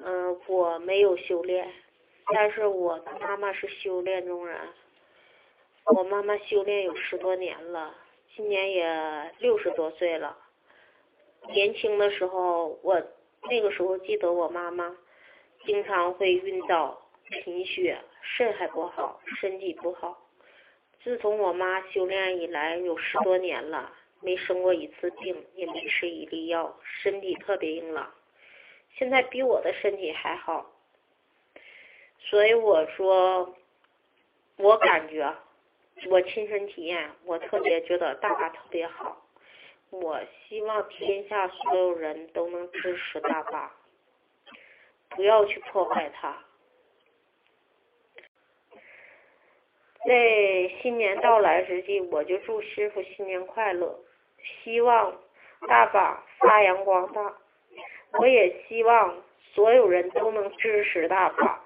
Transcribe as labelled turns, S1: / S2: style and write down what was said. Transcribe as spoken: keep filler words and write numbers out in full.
S1: 嗯、呃，我没有修炼，但是我的妈妈是修炼中人。我妈妈修炼有十多年了，今年也六十多岁了。年轻的时候，我那个时候记得我妈妈经常会晕倒、贫血，肾还不好，身体不好。自从我妈修炼以来，有十多年了，没生过一次病，也没吃一粒药，身体特别硬朗。现在比我的身体还好，所以我说，我感觉，我亲身体验，我特别觉得大爸特别好。我希望天下所有人都能支持大爸，不要去破坏他。在新年到来之际，我就祝师傅新年快乐，希望大爸发扬光大。我也希望所有人都能支持大爸。